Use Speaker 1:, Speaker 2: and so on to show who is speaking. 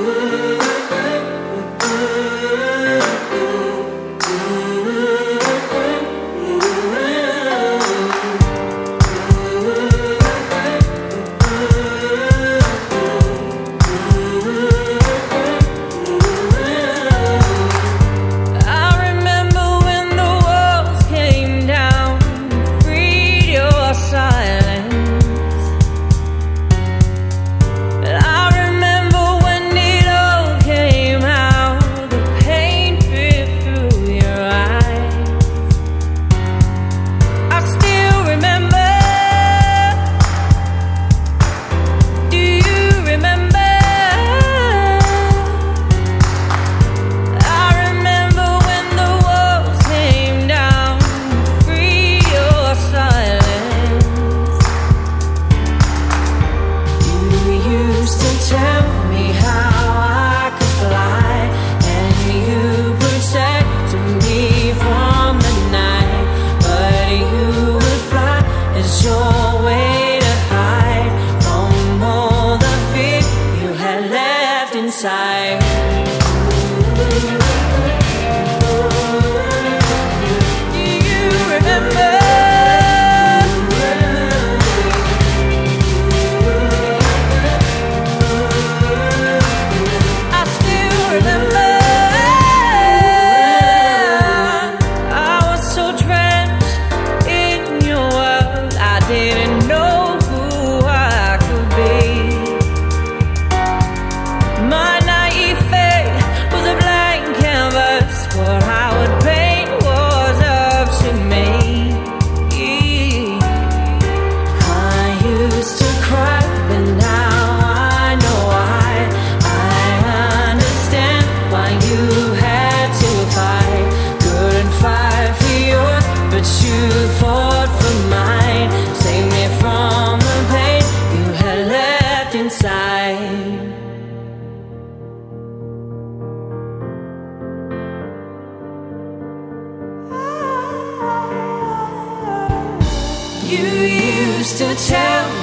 Speaker 1: inside. Do you remember? I still remember. I was so drenched in your world, I didn't know who I could be. My naive faith was a blank canvas. What I would paint was up to me. I used to cry, but now I know why. I understand why you had to fight. Couldn't fight for yours, but you fought for mine. Save me from the pain you had left inside. You used to tell me